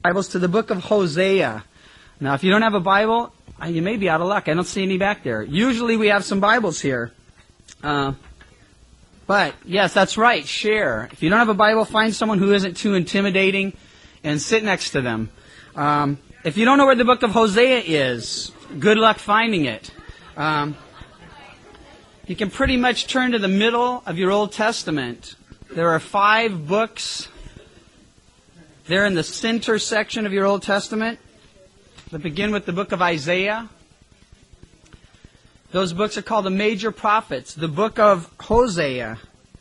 Bibles to the book of Hosea. Now, if you don't have a Bible, you may be out of luck. I don't see any back there. Usually we have some Bibles here. But, yes, that's right. Share. If you don't have a Bible, find someone who isn't too intimidating and sit next to them. If you don't know where the book of Hosea is, good luck finding it. You can pretty much turn to the middle of your Old Testament. There are 5 books. They're in the center section of your Old Testament. They begin with the book of Isaiah. Those books are called the major prophets. The book of Hosea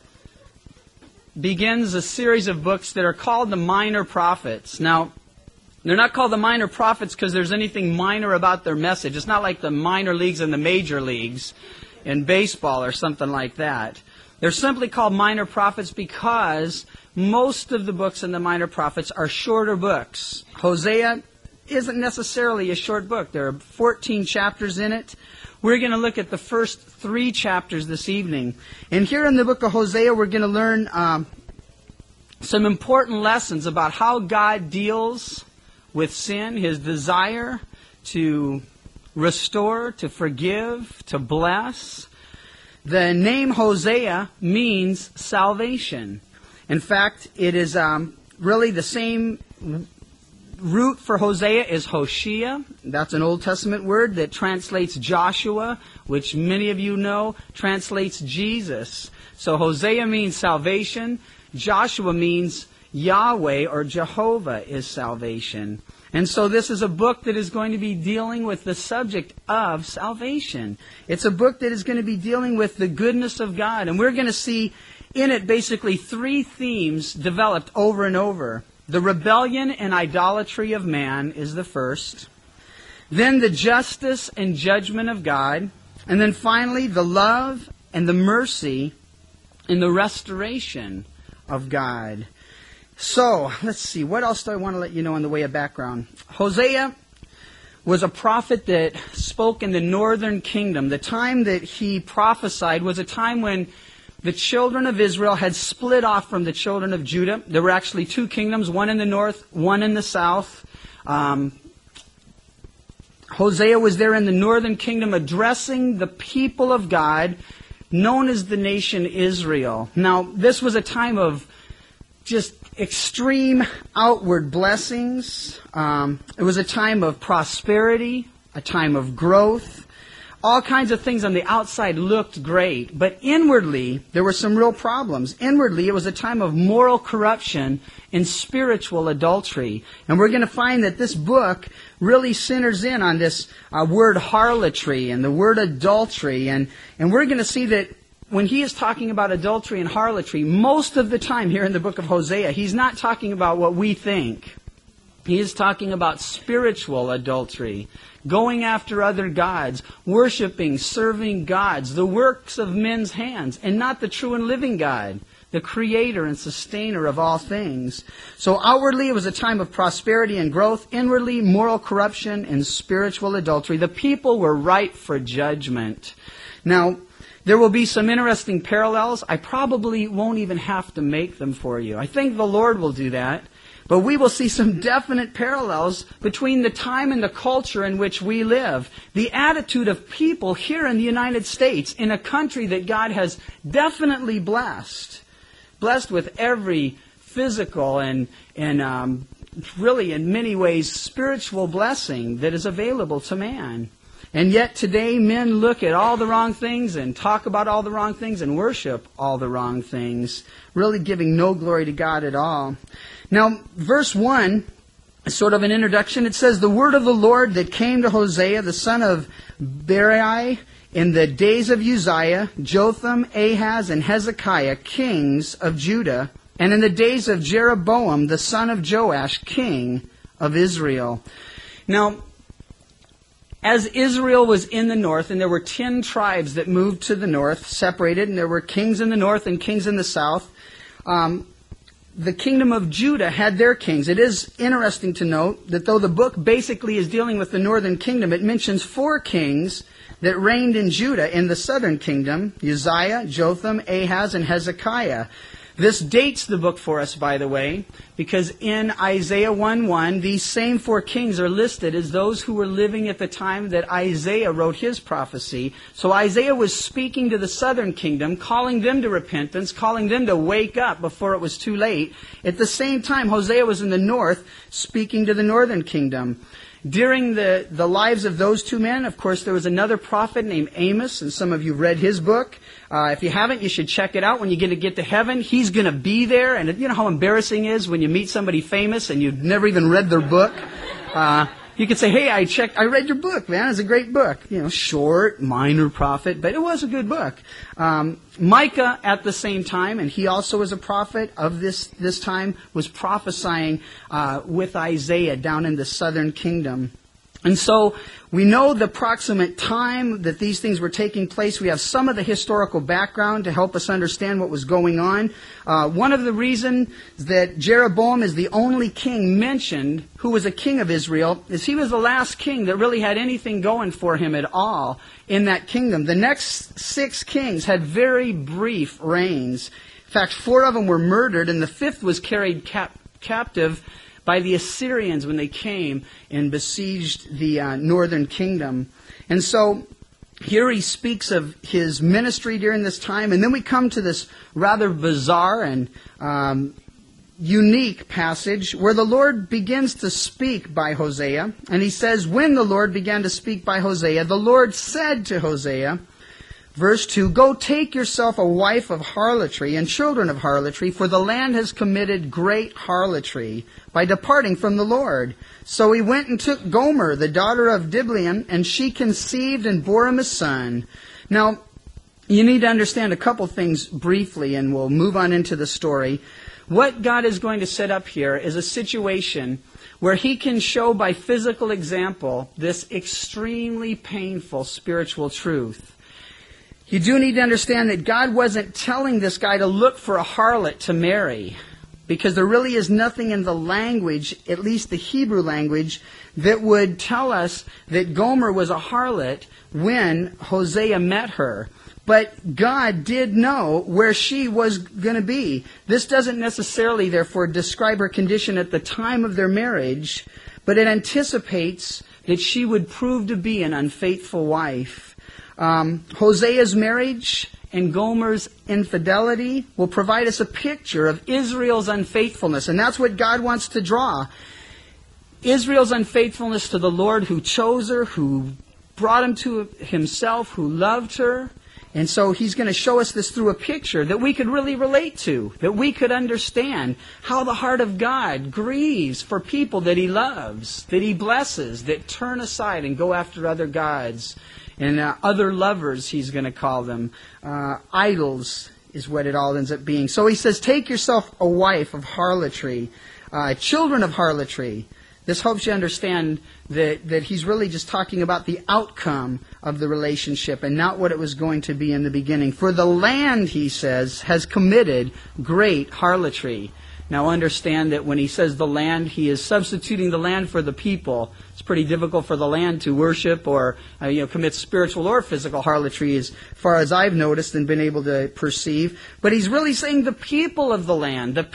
begins a series of books that are called the minor prophets. Now, they're not called the minor prophets because there's anything minor about their message. It's not like the minor leagues and the major leagues in baseball or something like that. They're simply called minor prophets because most of the books in the minor prophets are shorter books. Hosea isn't necessarily a short book. There are 14 chapters in it. We're going to look at the first 3 chapters this evening. And here in the book of Hosea, we're going to learn some important lessons about how God deals with sin, His desire to restore, to forgive, to bless. The name Hosea means salvation. In fact, it is really the same root for Hosea is Hoshea. That's an Old Testament word that translates Joshua, which many of you know translates Jesus. So Hosea means salvation. Joshua means Yahweh or Jehovah is salvation. And so this is a book that is going to be dealing with the subject of salvation. It's a book that is going to be dealing with the goodness of God. And we're going to see in it basically 3 themes developed over and over. The rebellion and idolatry of man is the first. Then the justice and judgment of God. And then finally the love and the mercy and the restoration of God. So, let's see, what else do I want to let you know in the way of background? Hosea was a prophet that spoke in the northern kingdom. The time that he prophesied was a time when the children of Israel had split off from the children of Judah. There were actually 2 kingdoms, one in the north, one in the south. Hosea was there in the northern kingdom addressing the people of God, known as the nation Israel. Now, this was a time of just extreme outward blessings. It was a time of prosperity, a time of growth. All kinds of things on the outside looked great, but inwardly there were some real problems. Inwardly it was a time of moral corruption and spiritual adultery. And we're going to find that this book really centers in on this word harlotry and the word adultery. And we're going to see that when he is talking about adultery and harlotry, most of the time here in the book of Hosea, he's not talking about what we think. He is talking about spiritual adultery, going after other gods, worshiping, serving gods, the works of men's hands, and not the true and living God, the creator and sustainer of all things. So outwardly it was a time of prosperity and growth. Inwardly, moral corruption and spiritual adultery. The people were ripe for judgment. Now, there will be some interesting parallels. I probably won't even have to make them for you. I think the Lord will do that. But we will see some definite parallels between the time and the culture in which we live. The attitude of people here in the United States, in a country that God has definitely blessed. Blessed with every physical and really in many ways spiritual blessing that is available to man. And yet today men look at all the wrong things and talk about all the wrong things and worship all the wrong things, really giving no glory to God at all. Now, verse 1 is sort of an introduction. It says, "The word of the Lord that came to Hosea, the son of Berai, in the days of Uzziah, Jotham, Ahaz, and Hezekiah, kings of Judah, and in the days of Jeroboam, the son of Joash, king of Israel." Now, as Israel was in the north, and there were 10 tribes that moved to the north, separated, and there were kings in the north and kings in the south, the kingdom of Judah had their kings. It is interesting to note that though the book basically is dealing with the northern kingdom, it mentions 4 kings that reigned in Judah in the southern kingdom: Uzziah, Jotham, Ahaz, and Hezekiah. This dates the book for us, by the way, because in Isaiah 1:1, these same 4 kings are listed as those who were living at the time that Isaiah wrote his prophecy. So Isaiah was speaking to the southern kingdom, calling them to repentance, calling them to wake up before it was too late. At the same time, Hosea was in the north, speaking to the northern kingdom. During the lives of those 2 men, of course, there was another prophet named Amos, and some of you read his book. If you haven't, you should check it out. When you get to heaven, he's going to be there. And you know how embarrassing it is when you meet somebody famous and you've never even read their book? You could say, hey, I read your book, man. It's a great book. Short, minor prophet, but it was a good book. Micah, at the same time, and he also was a prophet of this time, was prophesying with Isaiah down in the southern kingdom. And so we know the proximate time that these things were taking place. We have some of the historical background to help us understand what was going on. One of the reasons that Jeroboam is the only king mentioned who was a king of Israel is he was the last king that really had anything going for him at all in that kingdom. The next 6 kings had very brief reigns. In fact, 4 of them were murdered, and the 5th was carried captive by the Assyrians when they came and besieged the northern kingdom. And so here he speaks of his ministry during this time. And then we come to this rather bizarre and unique passage where the Lord begins to speak by Hosea. And he says, when the Lord began to speak by Hosea, the Lord said to Hosea, Verse 2, Go take yourself a wife of harlotry and children of harlotry, for the land has committed great harlotry by departing from the Lord. So he went and took Gomer, the daughter of Diblaim, and she conceived and bore him a son. Now, you need to understand a couple things briefly, and we'll move on into the story. What God is going to set up here is a situation where he can show by physical example this extremely painful spiritual truth. You do need to understand that God wasn't telling this guy to look for a harlot to marry, because there really is nothing in the language, at least the Hebrew language, that would tell us that Gomer was a harlot when Hosea met her. But God did know where she was going to be. This doesn't necessarily, therefore, describe her condition at the time of their marriage, but it anticipates that she would prove to be an unfaithful wife. Hosea's marriage and Gomer's infidelity will provide us a picture of Israel's unfaithfulness, and that's what God wants to draw. Israel's unfaithfulness to the Lord who chose her, who brought him to himself, who loved her. And so he's going to show us this through a picture that we could really relate to, that we could understand how the heart of God grieves for people that he loves, that he blesses, that turn aside and go after other gods. And other lovers, he's going to call them. Idols is what it all ends up being. So he says, take yourself a wife of harlotry, children of harlotry. This helps you understand that he's really just talking about the outcome of the relationship and not what it was going to be in the beginning. For the land, he says, has committed great harlotry. Now understand that when he says the land, he is substituting the land for the people. It's pretty difficult for the land to worship or commit spiritual or physical harlotry as far as I've noticed and been able to perceive. But he's really saying the people of the land that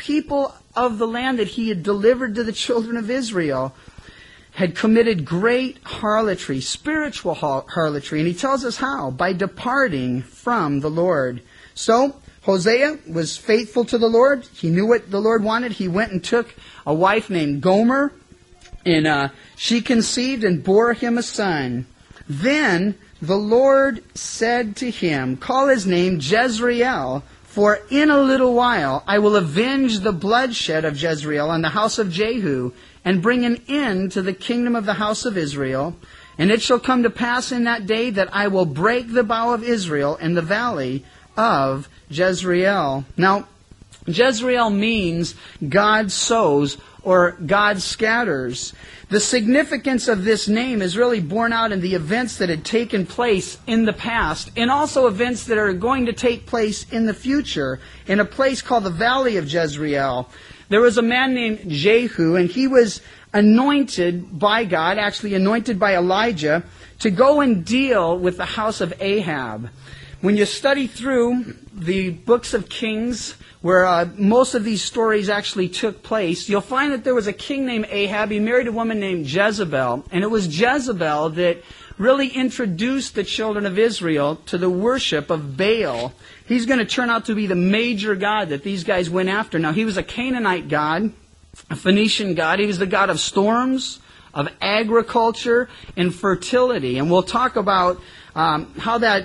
he had delivered to the children of Israel had committed great harlotry, spiritual harlotry. And he tells us how? By departing from the Lord. So Hosea was faithful to the Lord. He knew what the Lord wanted. He went and took a wife named Gomer, and she conceived and bore him a son. Then the Lord said to him, Call his name Jezreel, for in a little while I will avenge the bloodshed of Jezreel on the house of Jehu, and bring an end to the kingdom of the house of Israel. And it shall come to pass in that day that I will break the bow of Israel in the valley of Jezreel. Now, Jezreel means God sows or God scatters. The significance of this name is really borne out in the events that had taken place in the past and also events that are going to take place in the future in a place called the Valley of Jezreel. There was a man named Jehu, and he was anointed by God, actually anointed by Elijah, to go and deal with the house of Ahab. when you study through the books of Kings, where most of these stories actually took place, you'll find that there was a king named Ahab. He married a woman named Jezebel, and it was Jezebel that really introduced the children of Israel to the worship of Baal. He's going to turn out to be the major god that these guys went after. Now, he was a Canaanite god, a Phoenician god. He was the god of storms, of agriculture, and fertility. And we'll talk about how that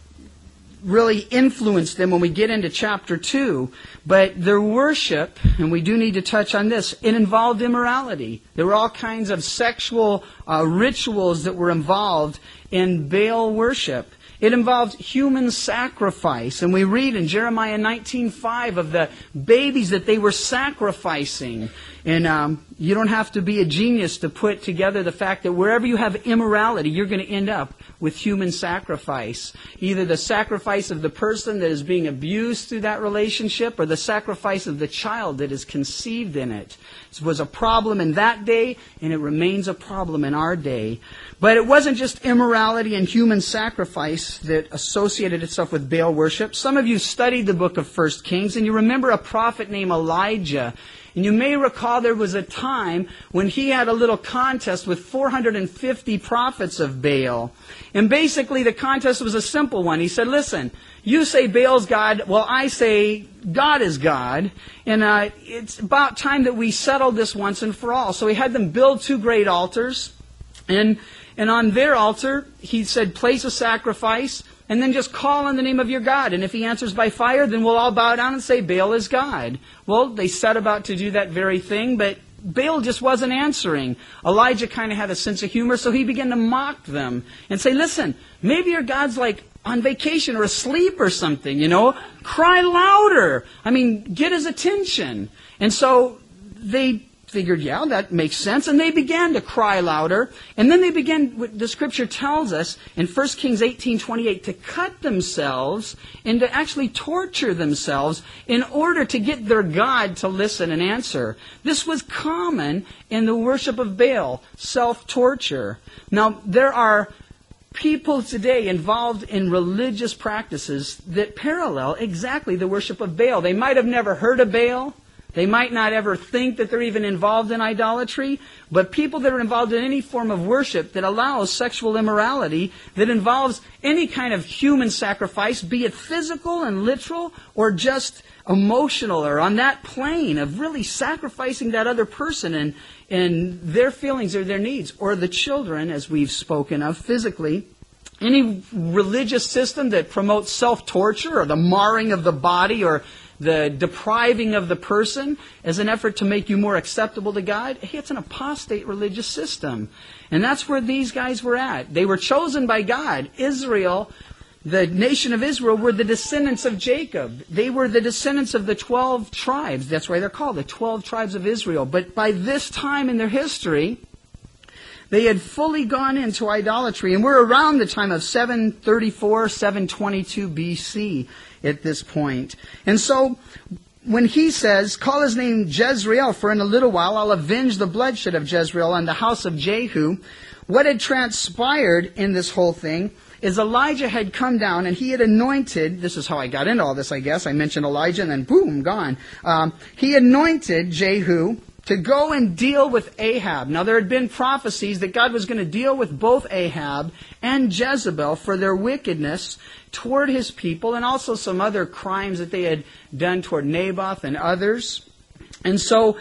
really influenced them when we get into chapter 2. But their worship, and we do need to touch on this, it involved immorality. There were all kinds of sexual rituals that were involved in Baal worship. It involved human sacrifice. And we read in Jeremiah 19:5 of the babies that they were sacrificing. And you don't have to be a genius to put together the fact that wherever you have immorality, you're going to end up with human sacrifice. Either the sacrifice of the person that is being abused through that relationship or the sacrifice of the child that is conceived in it. It was a problem in that day, and it remains a problem in our day. But it wasn't just immorality and human sacrifice that associated itself with Baal worship. Some of you studied the book of 1 Kings, and you remember a prophet named Elijah. And you may recall there was a time when he had a little contest with 450 prophets of Baal. And basically the contest was a simple one. He said, listen, you say Baal's God, well, I say God is God. And it's about time that we settled this once and for all. So he had them build 2 great altars. And on their altar, he said, place a sacrifice, and then just call on the name of your God. And if he answers by fire, then we'll all bow down and say Baal is God. Well, they set about to do that very thing, but Baal just wasn't answering. Elijah kind of had a sense of humor, so he began to mock them and say, listen, maybe your God's like on vacation or asleep or something, you know. Cry louder. I mean, get his attention. And so they figured, yeah, that makes sense. And they began to cry louder. And then they began, what the scripture tells us in 1 Kings 18:28, to cut themselves and to actually torture themselves in order to get their God to listen and answer. This was common in the worship of Baal, self-torture. Now, there are people today involved in religious practices that parallel exactly the worship of Baal. They might have never heard of Baal. They might not ever think that they're even involved in idolatry, but people that are involved in any form of worship that allows sexual immorality, that involves any kind of human sacrifice, be it physical and literal or just emotional or on that plane of really sacrificing that other person and their feelings or their needs, or the children, as we've spoken of physically. Any religious system that promotes self-torture or the marring of the body or the depriving of the person as an effort to make you more acceptable to God, hey, it's an apostate religious system. And that's where these guys were at. They were chosen by God. Israel, the nation of Israel, were the descendants of Jacob. They were the descendants of the 12 tribes. That's why they're called the 12 tribes of Israel. But by this time in their history, they had fully gone into idolatry. And we're around the time of 734, 722 BC at this point. And so when he says, call his name Jezreel, for in a little while I'll avenge the bloodshed of Jezreel on the house of Jehu, what had transpired in this whole thing is Elijah had come down and he had anointed, this is how I got into all this, I guess. I mentioned Elijah and then boom, gone. He anointed Jehu to go and deal with Ahab. Now, there had been prophecies that God was going to deal with both Ahab and Jezebel for their wickedness toward his people and also some other crimes that they had done toward Naboth and others. And so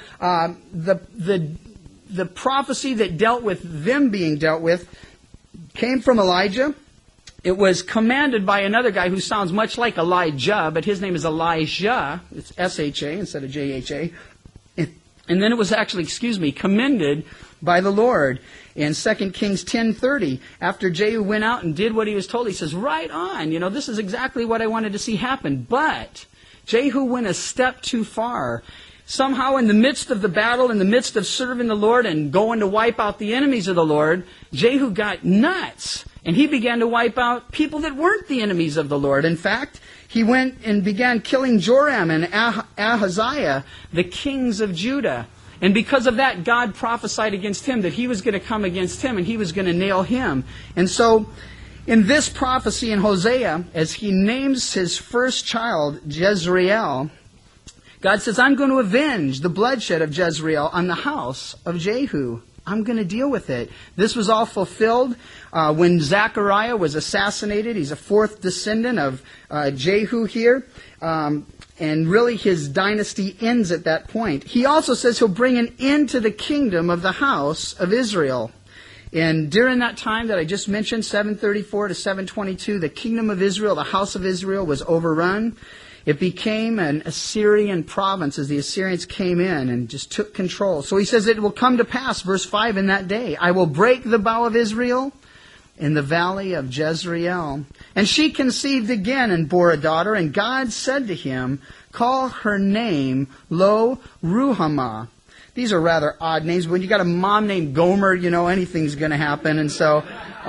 the prophecy that dealt with them being dealt with came from Elijah. It was commanded by another guy who sounds much like Elijah, but his name is Elijah. It's S-H-A instead of J-H-A. And then it was actually, commended by the Lord. In 2 Kings 10:30, after Jehu went out and did what he was told, he says, right on, this is exactly what I wanted to see happen. But Jehu went a step too far. Somehow in the midst of the battle, in the midst of serving the Lord and going to wipe out the enemies of the Lord, Jehu got nuts. And he began to wipe out people that weren't the enemies of the Lord. In fact, he went and began killing Joram and Ahaziah, the kings of Judah. And because of that, God prophesied against him that he was going to come against him and he was going to nail him. And so In this prophecy in Hosea, as he names his first child, Jezreel, God says, I'm going to avenge the bloodshed of Jezreel on the house of Jehu. I'm going to deal with it. This was all fulfilled when Zechariah was assassinated. He's a fourth descendant of Jehu here. And really his dynasty ends at that point. He also says he'll bring an end to the kingdom of the house of Israel. And during that time that I just mentioned, 734 to 722, the kingdom of Israel, the house of Israel, was overrun. It became an Assyrian province as the Assyrians came in and just took control. So he says it will come to pass, verse 5, in that day, I will break the bow of Israel in the valley of Jezreel. And she conceived again and bore a daughter, and God said to him, call her name Lo Ruhamah. These are rather odd names. When you got a mom named Gomer, you know, anything's going to happen. And so,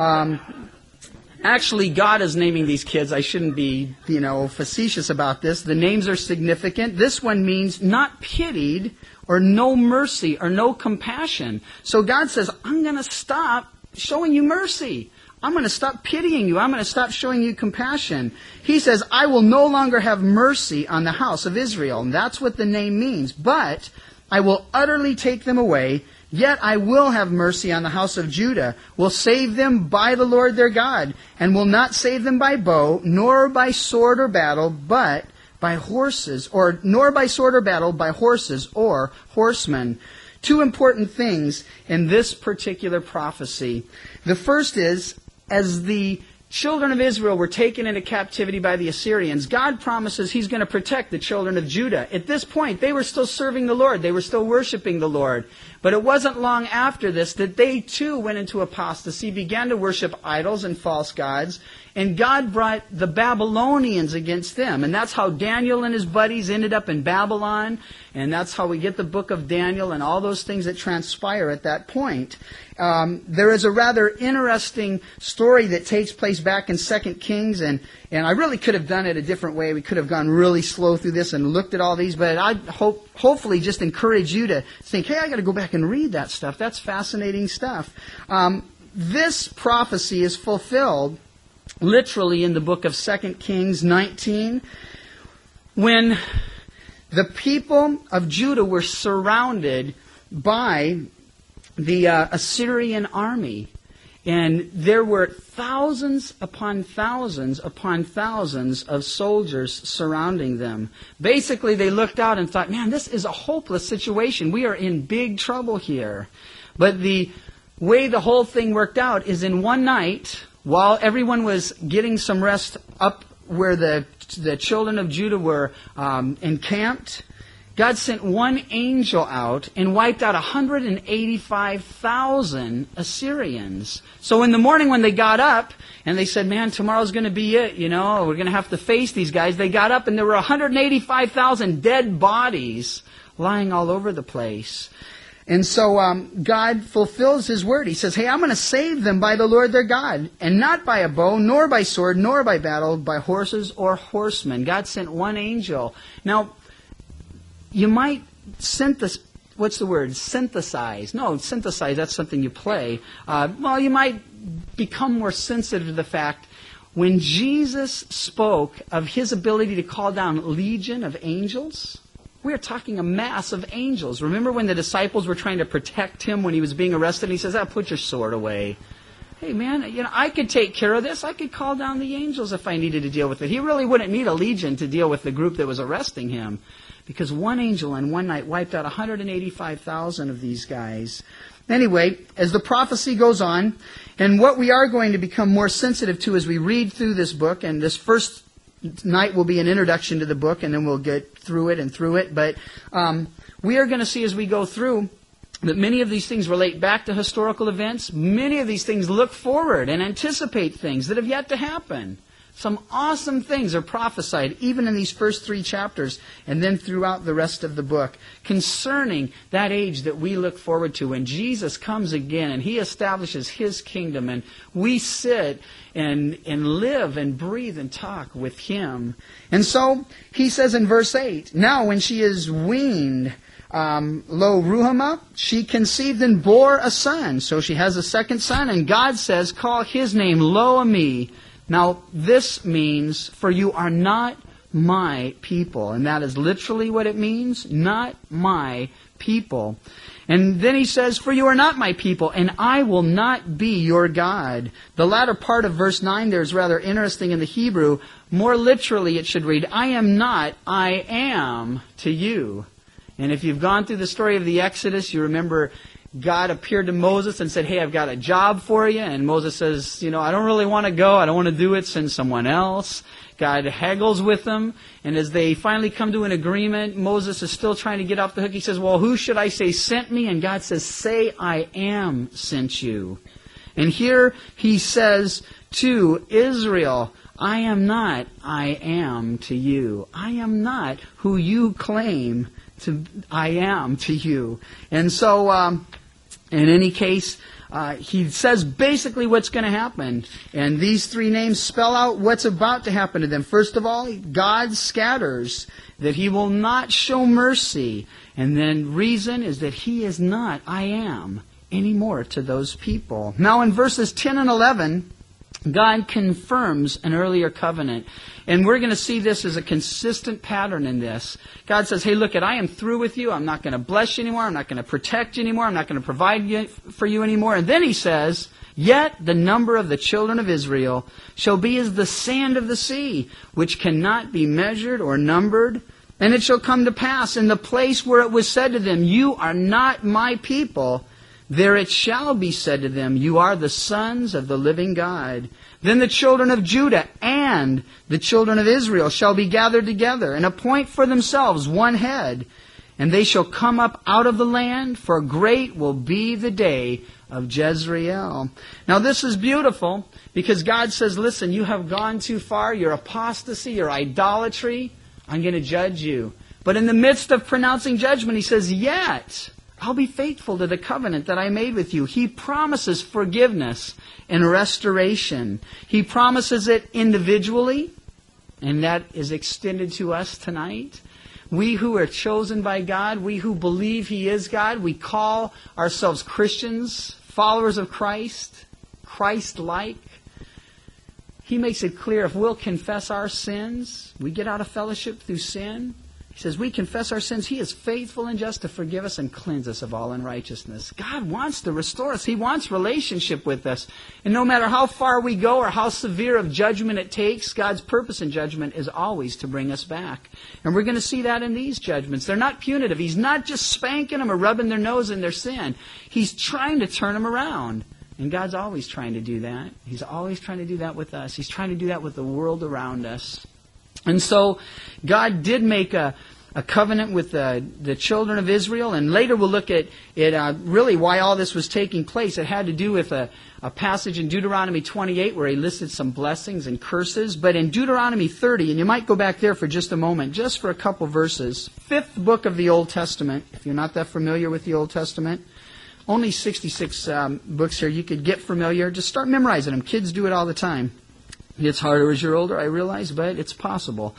actually, God is naming these kids. I shouldn't be, facetious about this. The names are significant. This one means not pitied or no mercy or no compassion. So God says, I'm going to stop showing you mercy. I'm going to stop pitying you. I'm going to stop showing you compassion. He says, I will no longer have mercy on the house of Israel. And that's what the name means. But I will utterly take them away, yet I will have mercy on the house of Judah, will save them by the Lord their God, and will not save them by bow, nor by sword or battle, but by horses, nor by sword or battle, by horses or horsemen. Two important things in this particular prophecy. The first is, as the children of Israel were taken into captivity by the Assyrians, God promises He's going to protect the children of Judah. At this point, they were still serving the Lord. They were still worshiping the Lord. But it wasn't long after this that they too went into apostasy, began to worship idols and false gods, and God brought the Babylonians against them. And that's how Daniel and his buddies ended up in Babylon, and that's how we get the book of Daniel and all those things that transpire at that point. There is a rather interesting story that takes place back in 2 Kings, and I really could have done it a different way. We could have gone really slow through this and looked at all these, but I'd hopefully just encourage you to think, hey, I got to go back and read that stuff. That's fascinating stuff. This prophecy is fulfilled literally in the book of 2 Kings 19, when the people of Judah were surrounded by the Assyrian army. And there were thousands upon thousands upon thousands of soldiers surrounding them. Basically, they looked out and thought, man, this is a hopeless situation. We are in big trouble here. But the way the whole thing worked out is in one night, while everyone was getting some rest up where the children of Judah were encamped, God sent one angel out and wiped out 185,000 Assyrians. So in the morning when they got up and they said, man, tomorrow's going to be it, we're going to have to face these guys. They got up and there were 185,000 dead bodies lying all over the place. And so God fulfills His word. He says, hey, I'm going to save them by the Lord their God, and not by a bow, nor by sword, nor by battle, by horses or horsemen. God sent one angel. Now, you might synthesize. No, synthesize, that's something you play. You might become more sensitive to the fact when Jesus spoke of His ability to call down a legion of angels. We are talking a mass of angels. Remember when the disciples were trying to protect Him when He was being arrested? And He says, put your sword away. Hey, man, I could take care of this. I could call down the angels if I needed to deal with it. He really wouldn't need a legion to deal with the group that was arresting Him, because one angel in one night wiped out 185,000 of these guys. Anyway, as the prophecy goes on, and what we are going to become more sensitive to as we read through this book, and this first night will be an introduction to the book, and then we'll get through it. But we are going to see as we go through that many of these things relate back to historical events. Many of these things look forward and anticipate things that have yet to happen. Some awesome things are prophesied even in these first 3 chapters and then throughout the rest of the book concerning that age that we look forward to when Jesus comes again and He establishes His kingdom and we sit and live and breathe and talk with Him. And so He says in verse 8, now when she is weaned Lo Ruhamah, she conceived and bore a son. So she has a second son, and God says, call his name Lo-Ammi. Now, this means, for you are not my people. And that is literally what it means, not my people. And then he says, for you are not my people, and I will not be your God. The latter part of verse 9 there is rather interesting in the Hebrew. More literally, it should read, I am not, I am to you. And if you've gone through the story of the Exodus, you remember God appeared to Moses and said, hey, I've got a job for you. And Moses says, I don't really want to go. I don't want to do it. Send someone else. God haggles with them. And as they finally come to an agreement, Moses is still trying to get off the hook. He says, well, who should I say sent me? And God says, say I am sent you. And here he says to Israel, I am not, I am to you. I am not who you claim I am to you. And so, in any case, he says basically what's going to happen. And these three names spell out what's about to happen to them. First of all, God scatters, that he will not show mercy. And then reason is that he is not, I am, anymore to those people. Now in verses 10 and 11, God confirms an earlier covenant. And we're going to see this as a consistent pattern in this. God says, hey, look, I am through with you. I'm not going to bless you anymore. I'm not going to protect you anymore. I'm not going to provide for you anymore. And then he says, yet the number of the children of Israel shall be as the sand of the sea, which cannot be measured or numbered. And it shall come to pass in the place where it was said to them, you are not my people, there it shall be said to them, you are the sons of the living God. Then the children of Judah and the children of Israel shall be gathered together, and appoint for themselves one head. And they shall come up out of the land, for great will be the day of Jezreel. Now this is beautiful, because God says, listen, you have gone too far, your apostasy, your idolatry, I'm going to judge you. But in the midst of pronouncing judgment, he says, yet I'll be faithful to the covenant that I made with you. He promises forgiveness and restoration. He promises it individually, and that is extended to us tonight. We who are chosen by God, we who believe he is God, we call ourselves Christians, followers of Christ, Christ-like. He makes it clear if we'll confess our sins, we get out of fellowship through sin. He says, we confess our sins. He is faithful and just to forgive us and cleanse us of all unrighteousness. God wants to restore us. He wants relationship with us. And no matter how far we go or how severe of judgment it takes, God's purpose in judgment is always to bring us back. And we're going to see that in these judgments. They're not punitive. He's not just spanking them or rubbing their nose in their sin. He's trying to turn them around. And God's always trying to do that. He's always trying to do that with us. He's trying to do that with the world around us. And so God did make a covenant with the children of Israel, and later we'll look at really why all this was taking place. It had to do with a passage in Deuteronomy 28 where he listed some blessings and curses. But in Deuteronomy 30, and you might go back there for just a moment, just for a couple verses, 5th book of the Old Testament, if you're not that familiar with the Old Testament, only 66 books here. You could get familiar. Just start memorizing them. Kids do it all the time. It's harder as you're older, I realize, but it's possible.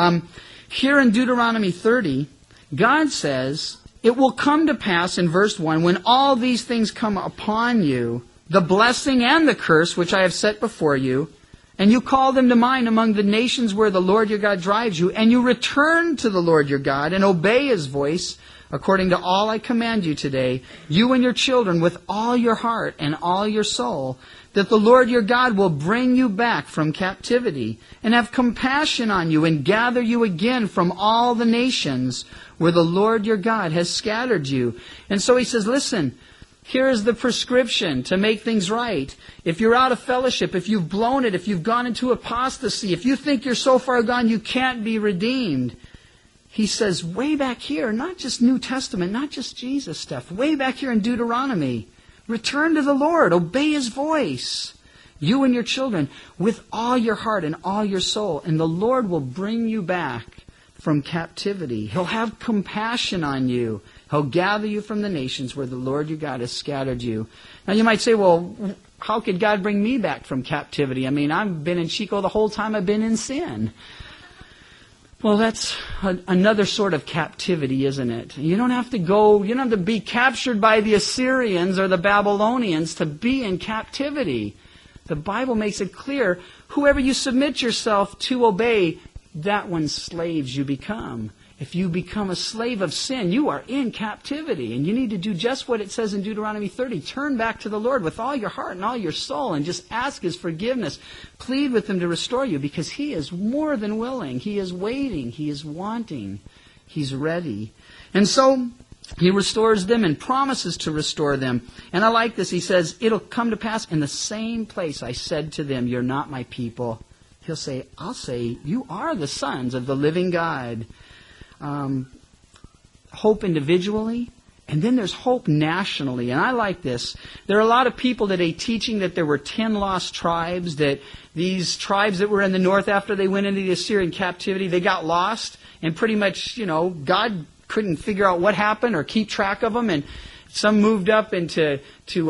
Here in Deuteronomy 30, God says, it will come to pass in verse 1, when all these things come upon you, the blessing and the curse which I have set before you, and you call them to mind among the nations where the Lord your God drives you, and you return to the Lord your God and obey his voice, according to all I command you today, you and your children with all your heart and all your soul, that the Lord your God will bring you back from captivity and have compassion on you and gather you again from all the nations where the Lord your God has scattered you. And so he says, listen, here is the prescription to make things right. If you're out of fellowship, if you've blown it, if you've gone into apostasy, if you think you're so far gone you can't be redeemed, he says way back here, not just New Testament, not just Jesus stuff, way back here in Deuteronomy, return to the Lord, obey his voice, you and your children, with all your heart and all your soul, and the Lord will bring you back from captivity. He'll have compassion on you. He'll gather you from the nations where the Lord your God has scattered you. Now you might say, well, how could God bring me back from captivity? I mean, I've been in Chico the whole time I've been in sin. Well, that's another sort of captivity, isn't it? You don't have to be captured by the Assyrians or the Babylonians to be in captivity. The Bible makes it clear, whoever you submit yourself to obey, that one's slaves you become. If you become a slave of sin, you are in captivity. And you need to do just what it says in Deuteronomy 30. Turn back to the Lord with all your heart and all your soul and just ask His forgiveness. Plead with Him to restore you because He is more than willing. He is waiting. He is wanting. He's ready. And so He restores them and promises to restore them. And I like this. He says, it'll come to pass in the same place I said to them, you're not my people. He'll say, I'll say, you are the sons of the living God. Hope individually, and then there's hope nationally. And I like this. There are a lot of people today teaching that there were 10 lost tribes, that these tribes that were in the north after they went into the Assyrian captivity, they got lost, and pretty much, God couldn't figure out what happened or keep track of them, and some moved up into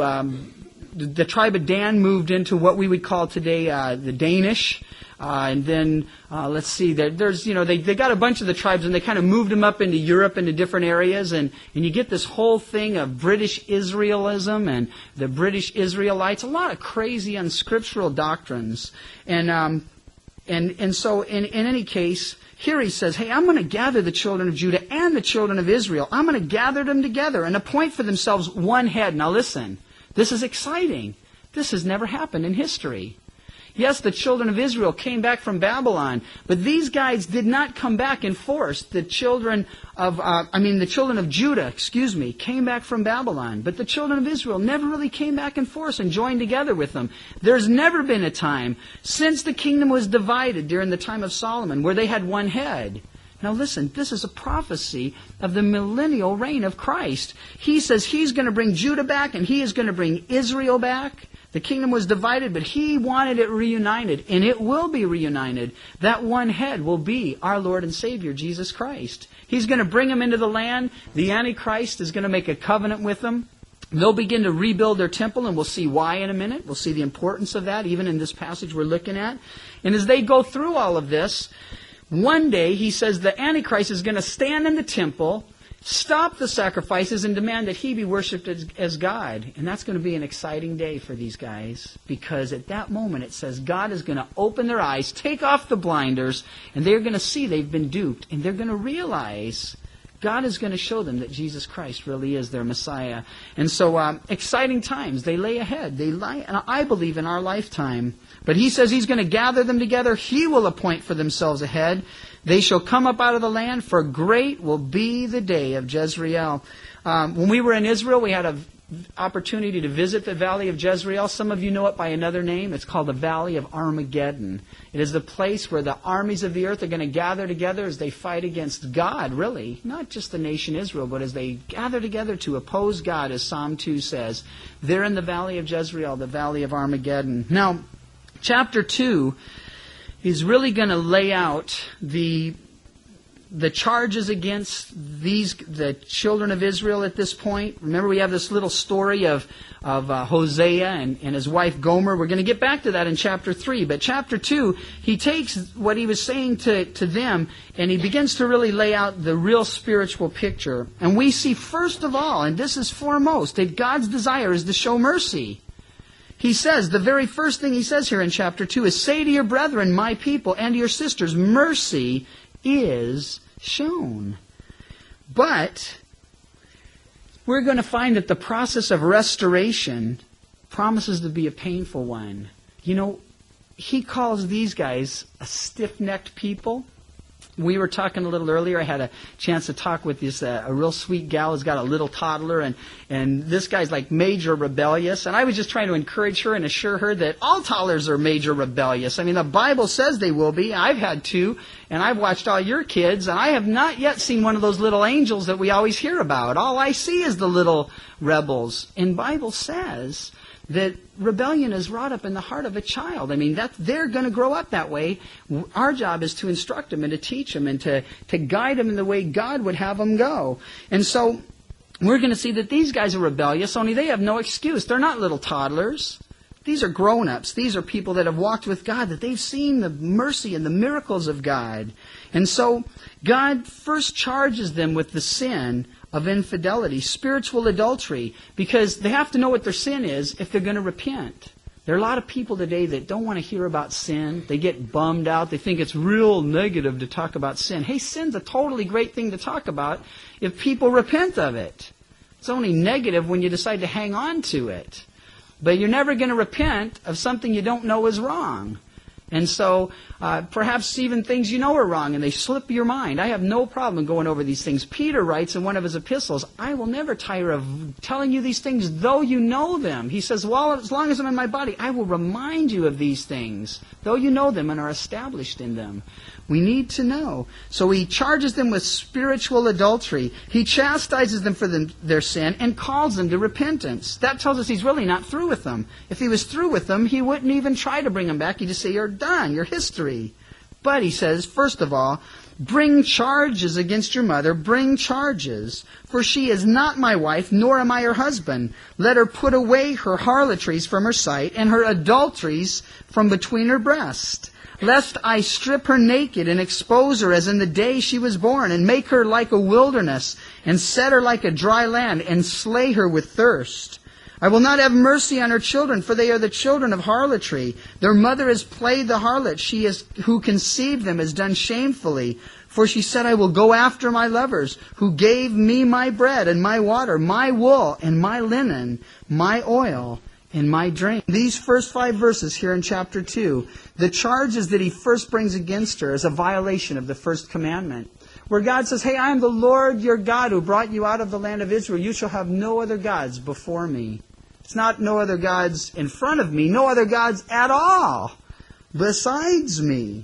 the tribe of Dan moved into what we would call today the Danish. And then, let's see, there's, they got a bunch of the tribes and they kind of moved them up into Europe into different areas. And you get this whole thing of British Israelism and the British Israelites, a lot of crazy unscriptural doctrines. And so in any case, here he says, hey, I'm going to gather the children of Judah and the children of Israel. I'm going to gather them together and appoint for themselves one head. Now listen, this is exciting. This has never happened in history. Yes, the children of Israel came back from Babylon, but these guys did not come back in force. The children of Judah, came back from Babylon, but the children of Israel never really came back in force and joined together with them. There's never been a time since the kingdom was divided during the time of Solomon where they had one head. Now listen, this is a prophecy of the millennial reign of Christ. He says He's going to bring Judah back and He is going to bring Israel back. The kingdom was divided, but He wanted it reunited, and it will be reunited. That one head will be our Lord and Savior, Jesus Christ. He's going to bring them into the land. The Antichrist is going to make a covenant with them. They'll begin to rebuild their temple, and we'll see why in a minute. We'll see the importance of that, even in this passage we're looking at. And as they go through all of this, one day, he says, the Antichrist is going to stand in the temple, stop the sacrifices, and demand that he be worshipped as God. And that's going to be an exciting day for these guys, because at that moment it says God is going to open their eyes, take off the blinders, and they're going to see they've been duped. And they're going to realize God is going to show them that Jesus Christ really is their Messiah. And so exciting times. They lay ahead. And I believe in our lifetime. But he says He's going to gather them together. He will appoint for themselves a head. They shall come up out of the land, for great will be the day of Jezreel. When we were in Israel, we had an opportunity to visit the Valley of Jezreel. Some of you know it by another name. It's called the Valley of Armageddon. It is the place where the armies of the earth are going to gather together as they fight against God, really. Not just the nation Israel, but as they gather together to oppose God, as Psalm 2 says. They're in the Valley of Jezreel, the Valley of Armageddon. Now, chapter 2 is really going to lay out the charges against the children of Israel at this point. Remember, we have this little story of Hosea and his wife Gomer. We're going to get back to that in chapter 3. But chapter 2, he takes what he was saying to them, and he begins to really lay out the real spiritual picture. And we see, first of all, and this is foremost, that God's desire is to show mercy. He says, the very first thing he says here in chapter 2 is, say to your brethren, my people, and to your sisters, mercy is shown. But we're going to find that the process of restoration promises to be a painful one. He calls these guys a stiff-necked people. We were talking a little earlier. I had a chance to talk with this a real sweet gal who's got a little toddler, and this guy's like major rebellious. And I was just trying to encourage her and assure her that all toddlers are major rebellious. I mean, the Bible says they will be. I've had two, and I've watched all your kids, and I have not yet seen one of those little angels that we always hear about. All I see is the little rebels. And Bible says that rebellion is wrought up in the heart of a child. I mean, they're going to grow up that way. Our job is to instruct them and to teach them and to guide them in the way God would have them go. And so we're going to see that these guys are rebellious, only they have no excuse. They're not little toddlers. These are grown-ups. These are people that have walked with God, that they've seen the mercy and the miracles of God. And so God first charges them with the sin of infidelity, spiritual adultery, because they have to know what their sin is if they're going to repent. There are a lot of people today that don't want to hear about sin. They get bummed out. They think it's real negative to talk about sin. Hey, sin's a totally great thing to talk about if people repent of it. It's only negative when you decide to hang on to it. But you're never going to repent of something you don't know is wrong. And so perhaps even things you know are wrong and they slip your mind. I have no problem going over these things. Peter writes in one of his epistles, I will never tire of telling you these things, though you know them. He says, well, as long as I'm in my body, I will remind you of these things, though you know them and are established in them. We need to know. So he charges them with spiritual adultery. He chastises them for their sin and calls them to repentance. That tells us he's really not through with them. If he was through with them, he wouldn't even try to bring them back. He'd just say, you're done. You're history. But he says, first of all, bring charges against your mother. Bring charges. For she is not my wife, nor am I her husband. Let her put away her harlotries from her sight and her adulteries from between her breasts. Lest I strip her naked and expose her as in the day she was born, and make her like a wilderness, and set her like a dry land, and slay her with thirst. I will not have mercy on her children, for they are the children of harlotry. Their mother has played the harlot. She who conceived them has done shamefully. For she said, I will go after my lovers, who gave me my bread and my water, my wool and my linen, my oil and my drink. These first 5 verses here in chapter 2, the charges that he first brings against her is a violation of the first commandment. Where God says, hey, I am the Lord your God who brought you out of the land of Israel. You shall have no other gods before me. It's not no other gods in front of me, no other gods at all besides me.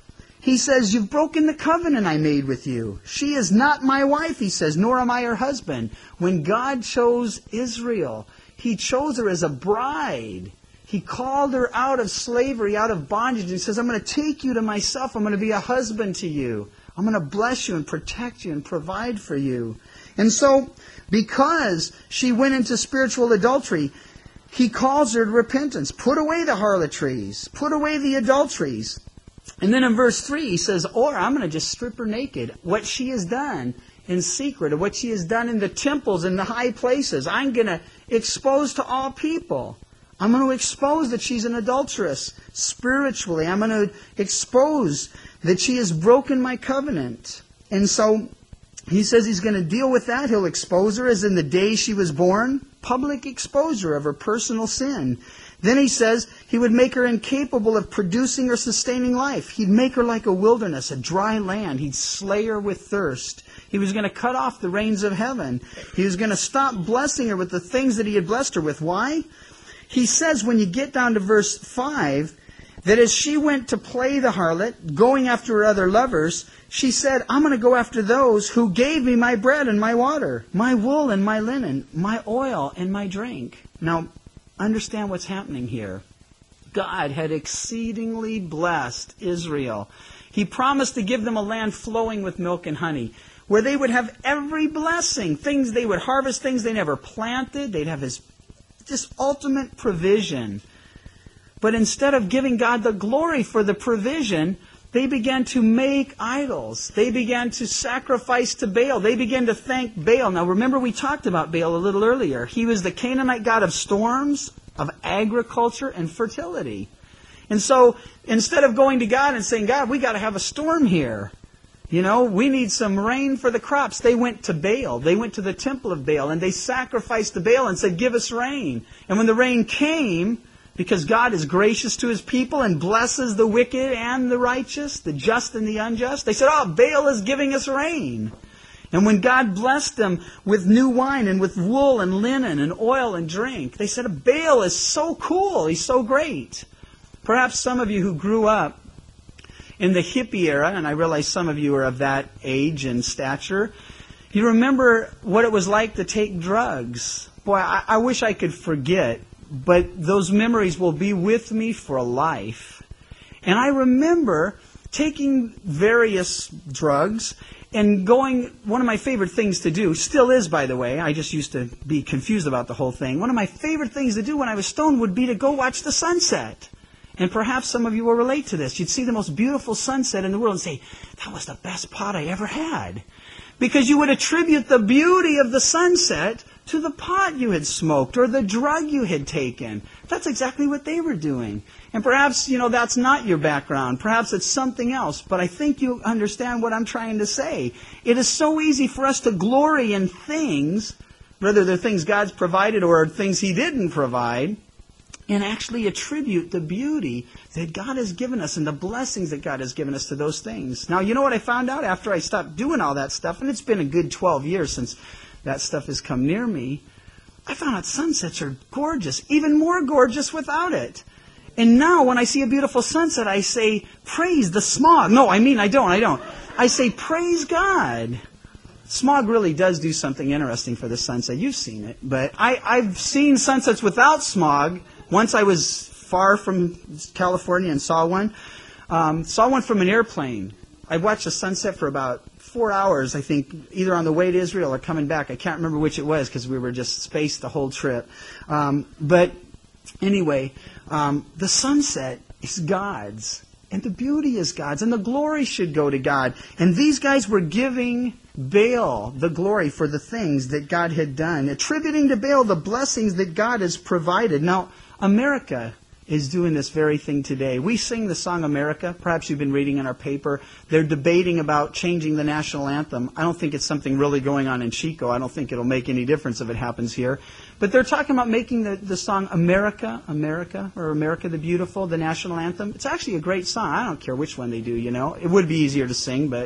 He says, you've broken the covenant I made with you. She is not my wife, he says, nor am I her husband. When God chose Israel, he chose her as a bride. He called her out of slavery, out of bondage. He says, I'm going to take you to myself. I'm going to be a husband to you. I'm going to bless you and protect you and provide for you. And so, because she went into spiritual adultery, he calls her to repentance. Put away the harlotries. Put away the adulteries. And then in verse 3, he says, or I'm going to just strip her naked. What she has done in secret, or what she has done in the temples and the high places, I'm going to expose to all people. I'm going to expose that she's an adulteress spiritually. I'm going to expose that she has broken my covenant. And so he says he's going to deal with that. He'll expose her as in the day she was born. Public exposure of her personal sin. Then he says he would make her incapable of producing or sustaining life. He'd make her like a wilderness, a dry land. He'd slay her with thirst. He was going to cut off the rains of heaven. He was going to stop blessing her with the things that he had blessed her with. Why? He says when you get down to verse 5, that as she went to play the harlot, going after her other lovers, she said, I'm going to go after those who gave me my bread and my water, my wool and my linen, my oil and my drink. Now, understand what's happening here. God had exceedingly blessed Israel. He promised to give them a land flowing with milk and honey, where they would have every blessing, things they would harvest, things they never planted. They'd have His just ultimate provision. But instead of giving God the glory for the provision, they began to make idols. They began to sacrifice to Baal. They began to thank Baal. Now remember, we talked about Baal a little earlier. He was the Canaanite god of storms, of agriculture, and fertility. And so instead of going to God and saying, God, we got to have a storm here. You know, we need some rain for the crops. They went to Baal. They went to the temple of Baal and they sacrificed to Baal and said, give us rain. And when the rain came, because God is gracious to His people and blesses the wicked and the righteous, the just and the unjust, they said, oh, Baal is giving us rain. And when God blessed them with new wine and with wool and linen and oil and drink, they said, Baal is so cool. He's so great. Perhaps some of you who grew up in the hippie era, and I realize some of you are of that age and stature, you remember what it was like to take drugs. Boy, I wish I could forget, but those memories will be with me for life. And I remember taking various drugs, And one of my favorite things to do, still is, by the way, I just used to be confused about the whole thing. One of my favorite things to do when I was stoned would be to go watch the sunset. And perhaps some of you will relate to this. You'd see the most beautiful sunset in the world and say, that was the best pot I ever had. Because you would attribute the beauty of the sunset to the pot you had smoked or the drug you had taken. That's exactly what they were doing. And perhaps, that's not your background. Perhaps it's something else. But I think you understand what I'm trying to say. It is so easy for us to glory in things, whether they're things God's provided or things He didn't provide, and actually attribute the beauty that God has given us and the blessings that God has given us to those things. Now, you know what I found out after I stopped doing all that stuff, and it's been a good 12 years since that stuff has come near me. I found out sunsets are gorgeous, even more gorgeous without it. And now when I see a beautiful sunset, I say, praise the smog. No, I don't. I say, praise God. Smog really does do something interesting for the sunset. You've seen it. But I've seen sunsets without smog. Once I was far from California and saw one from an airplane. I watched the sunset for about 4 hours, I think, either on the way to Israel or coming back. I can't remember which it was because we were just spaced the whole trip. But anyway, the sunset is God's. And the beauty is God's. And the glory should go to God. And these guys were giving Baal the glory for the things that God had done, attributing to Baal the blessings that God has provided. Now, America is doing this very thing today. We sing the song America. Perhaps you've been reading in our paper. They're debating about changing the national anthem. I don't think it's something really going on in Chico. I don't think it'll make any difference if it happens here. But they're talking about making the song America, America, or America the Beautiful, the national anthem. It's actually a great song. I don't care which one they do, It would be easier to sing, but,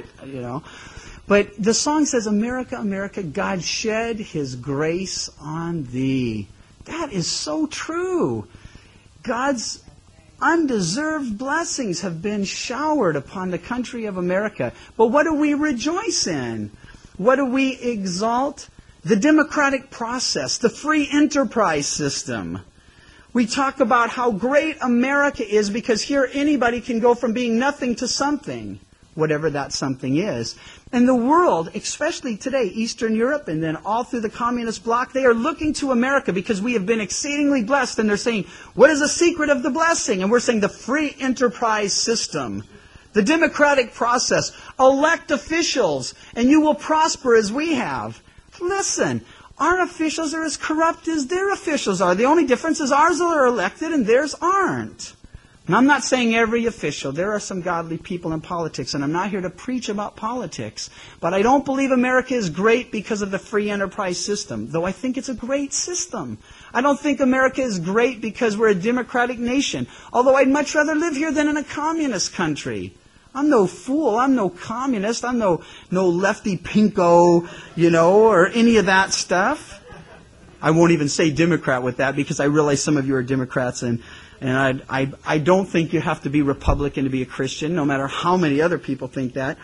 But the song says, America, America, God shed His grace on thee. That is so true. God's undeserved blessings have been showered upon the country of America. But what do we rejoice in? What do we exalt? The democratic process, the free enterprise system. We talk about how great America is because here anybody can go from being nothing to something, whatever that something is. And the world, especially today, Eastern Europe and then all through the communist bloc, they are looking to America because we have been exceedingly blessed. And they're saying, what is the secret of the blessing? And we're saying the free enterprise system, the democratic process. Elect officials and you will prosper as we have. Listen, our officials are as corrupt as their officials are. The only difference is ours are elected and theirs aren't. And I'm not saying every official. There are some godly people in politics, and I'm not here to preach about politics. But I don't believe America is great because of the free enterprise system, though I think it's a great system. I don't think America is great because we're a democratic nation, although I'd much rather live here than in a communist country. I'm no fool. I'm no communist. I'm no lefty pinko, or any of that stuff. I won't even say Democrat with that because I realize some of you are Democrats and I don't think you have to be Republican to be a Christian, no matter how many other people think that.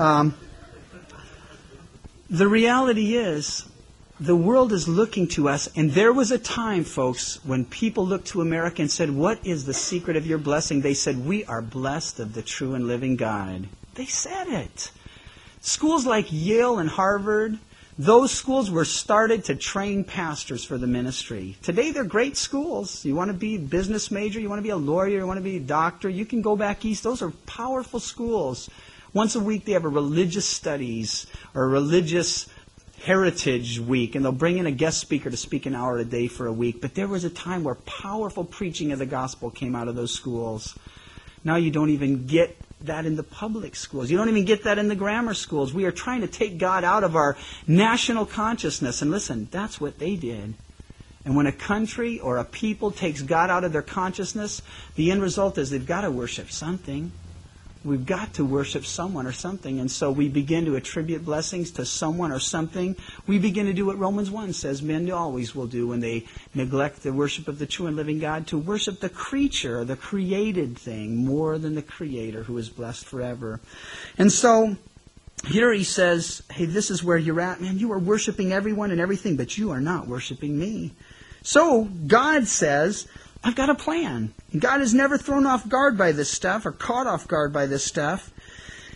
The reality is, the world is looking to us, and there was a time, folks, when people looked to America and said, what is the secret of your blessing? They said, we are blessed of the true and living God. They said it. Schools like Yale and Harvard, those schools were started to train pastors for the ministry. Today they're great schools. You want to be a business major, you want to be a lawyer, you want to be a doctor, you can go back east. Those are powerful schools. Once a week they have a religious studies or a religious heritage week, and they'll bring in a guest speaker to speak an hour a day for a week. But there was a time where powerful preaching of the gospel came out of those schools. Now you don't even get that in the public schools. You don't even get that in the grammar schools. We are trying to take God out of our national consciousness. And listen, that's what they did. And when a country or a people takes God out of their consciousness, the end result is they've got to worship something. We've got to worship someone or something. And so we begin to attribute blessings to someone or something. We begin to do what Romans 1 says men always will do when they neglect the worship of the true and living God, to worship the creature, the created thing, more than the Creator who is blessed forever. And so here he says, hey, this is where you're at. Man, you are worshiping everyone and everything, but you are not worshiping me. So God says, I've got a plan. God is never thrown off guard by this stuff or caught off guard by this stuff.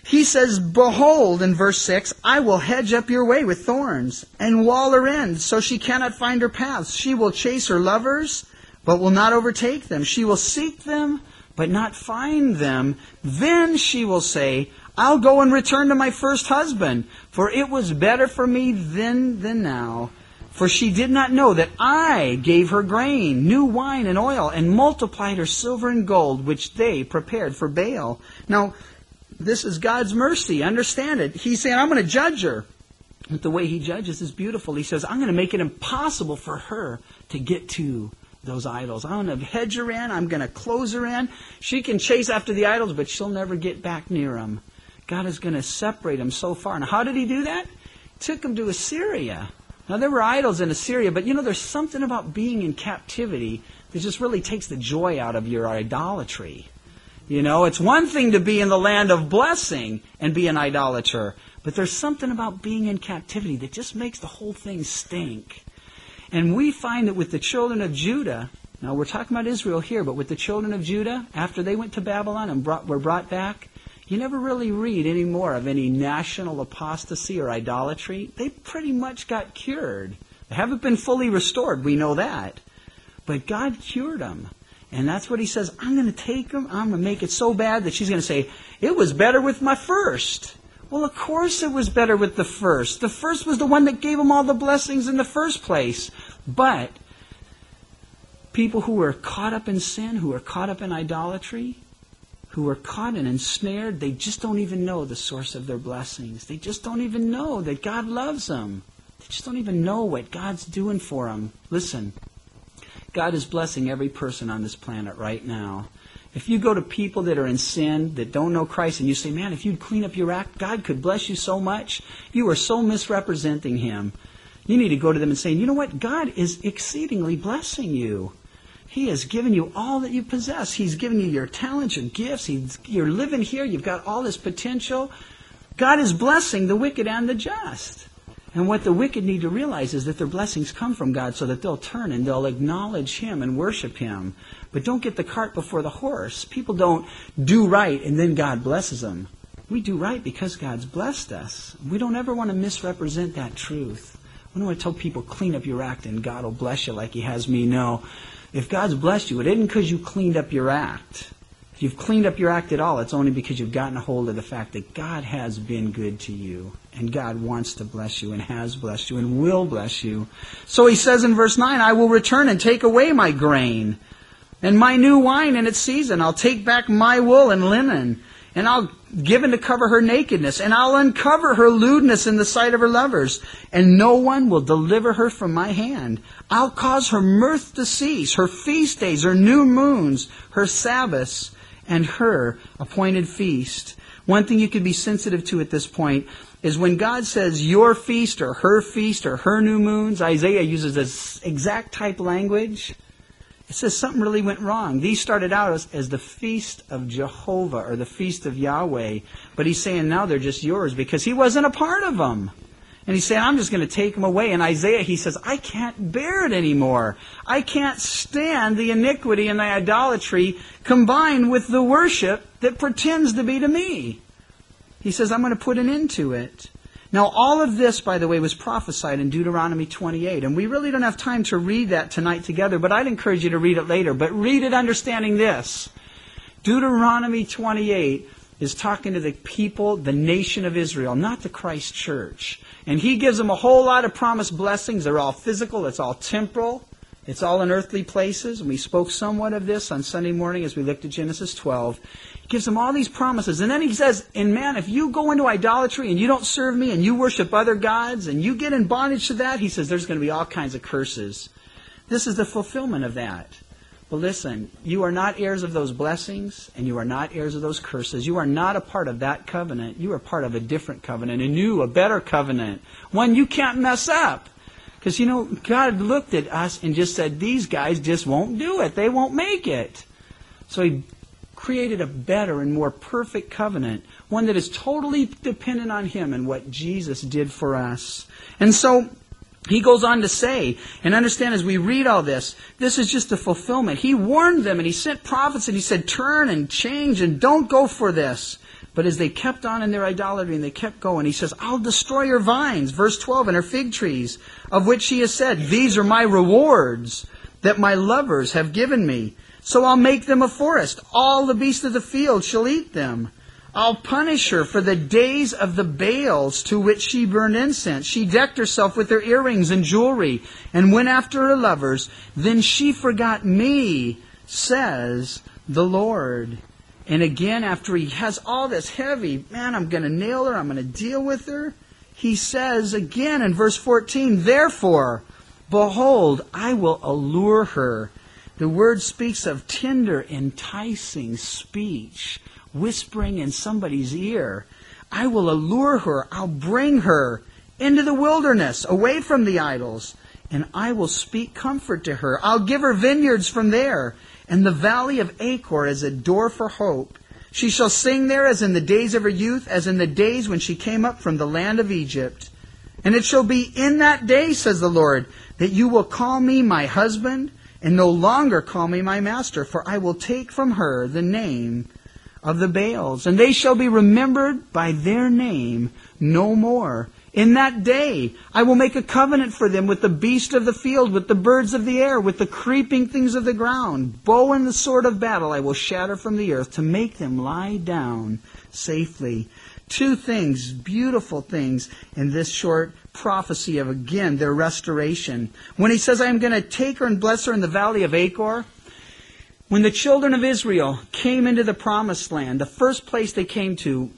He says, behold, in verse 6, I will hedge up your way with thorns, and wall her in, so she cannot find her paths. She will chase her lovers, but will not overtake them. She will seek them, but not find them. Then she will say, I'll go and return to my first husband, for it was better for me then than now. For she did not know that I gave her grain, new wine and oil, and multiplied her silver and gold, which they prepared for Baal. Now, this is God's mercy. Understand it. He's saying, I'm going to judge her. But the way He judges is beautiful. He says, I'm going to make it impossible for her to get to those idols. I'm going to hedge her in. I'm going to close her in. She can chase after the idols, but she'll never get back near them. God is going to separate them so far. Now, how did He do that? He took them to Assyria. Now, there were idols in Assyria, but there's something about being in captivity that just really takes the joy out of your idolatry. It's one thing to be in the land of blessing and be an idolater, but there's something about being in captivity that just makes the whole thing stink. And we find that with the children of Judah, now we're talking about Israel here, but with the children of Judah, after they went to Babylon and were brought back, you never really read any more of any national apostasy or idolatry. They pretty much got cured. They haven't been fully restored, we know that. But God cured them. And that's what He says, I'm going to take them, I'm going to make it so bad that she's going to say, it was better with my first. Well, of course it was better with the first. The first was the one that gave them all the blessings in the first place. But people who were caught up in sin, who were caught up in idolatry, who were caught and ensnared, they just don't even know the source of their blessings. They just don't even know that God loves them. They just don't even know what God's doing for them. Listen, God is blessing every person on this planet right now. If you go to people that are in sin, that don't know Christ, and you say, man, if you'd clean up your act, God could bless you so much. You are so misrepresenting Him. You need to go to them and say, you know what? God is exceedingly blessing you. He has given you all that you possess. He's given you your talents, your gifts. You're living here. You've got all this potential. God is blessing the wicked and the just. And what the wicked need to realize is that their blessings come from God so that they'll turn and they'll acknowledge Him and worship Him. But don't get the cart before the horse. People don't do right and then God blesses them. We do right because God's blessed us. We don't ever want to misrepresent that truth. I don't want to tell people, clean up your act and God will bless you like He has me. No. If God's blessed you, it isn't because you cleaned up your act. If you've cleaned up your act at all, it's only because you've gotten a hold of the fact that God has been good to you. And God wants to bless you and has blessed you and will bless you. So He says in verse 9, I will return and take away my grain and my new wine in its season. I'll take back my wool and linen, and I'll give in to cover her nakedness, and I'll uncover her lewdness in the sight of her lovers, and no one will deliver her from my hand. I'll cause her mirth to cease, her feast days, her new moons, her Sabbaths, and her appointed feast. One thing you could be sensitive to at this point is when God says your feast or her new moons, Isaiah uses this exact type language. It says something really went wrong. These started out as the feast of Jehovah or the feast of Yahweh. But He's saying now they're just yours because He wasn't a part of them. And He's saying, I'm just going to take them away. In Isaiah, He says, I can't bear it anymore. I can't stand the iniquity and the idolatry combined with the worship that pretends to be to me. He says, I'm going to put an end to it. Now, all of this, by the way, was prophesied in Deuteronomy 28. And we really don't have time to read that tonight together, but I'd encourage you to read it later. But read it understanding this. Deuteronomy 28 is talking to the people, the nation of Israel, not the Christ church. And He gives them a whole lot of promised blessings. They're all physical. It's all temporal. It's all in earthly places. And we spoke somewhat of this on Sunday morning as we looked at Genesis 12. He gives them all these promises. And then He says, and man, if you go into idolatry and you don't serve me and you worship other gods and you get in bondage to that, He says there's going to be all kinds of curses. This is the fulfillment of that. But listen, you are not heirs of those blessings and you are not heirs of those curses. You are not a part of that covenant. You are part of a different covenant, a new, a better covenant, one you can't mess up. Because, God looked at us and just said, these guys just won't do it. They won't make it. So He created a better and more perfect covenant, one that is totally dependent on Him and what Jesus did for us. And so He goes on to say, and understand as we read all this, this is just a fulfillment. He warned them and He sent prophets and He said, turn and change and don't go for this. But as they kept on in their idolatry and they kept going, he says, I'll destroy her vines, verse 12, and her fig trees, of which she has said, these are my rewards that my lovers have given me. So I'll make them a forest. All the beasts of the field shall eat them. I'll punish her for the days of the Baals to which she burned incense. She decked herself with her earrings and jewelry and went after her lovers. Then she forgot me, says the Lord. And again, after he has all this heavy, man, I'm going to nail her, I'm going to deal with her, he says again in verse 14, therefore, behold, I will allure her. The word speaks of tender, enticing speech, whispering in somebody's ear. I will allure her. I'll bring her into the wilderness, away from the idols, and I will speak comfort to her. I'll give her vineyards from there, and the valley of Achor as a door for hope. She shall sing there as in the days of her youth, as in the days when she came up from the land of Egypt. And it shall be in that day, says the Lord, that you will call me my husband, and no longer call me my master, for I will take from her the name of the Baals, and they shall be remembered by their name no more. In that day I will make a covenant for them with the beast of the field, with the birds of the air, with the creeping things of the ground. Bow and the sword of battle I will shatter from the earth, to make them lie down safely. Two things, beautiful things, in this short prophecy of, again, their restoration. When he says, I am going to take her and bless her in the valley of Achor, when the children of Israel came into the promised land, the first place they came to